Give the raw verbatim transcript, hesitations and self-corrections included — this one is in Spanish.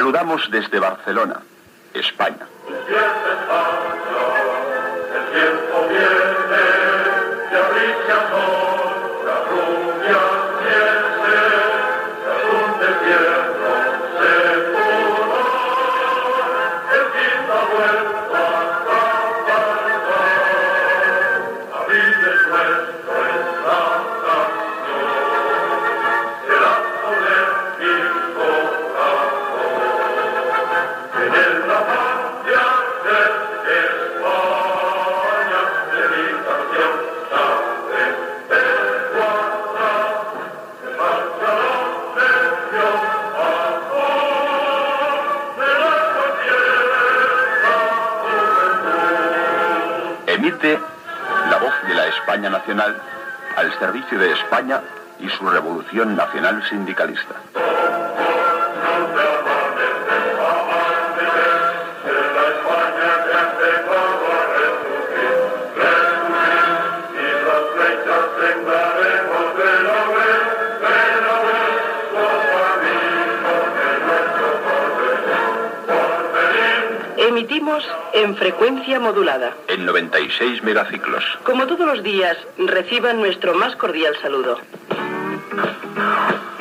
saludamos desde Barcelona, España. Emite la voz de la España nacional al servicio de España y su revolución nacional sindicalista. Emitimos en frecuencia modulada. En noventa y seis megaciclos. Como todos los días, reciban nuestro más cordial saludo.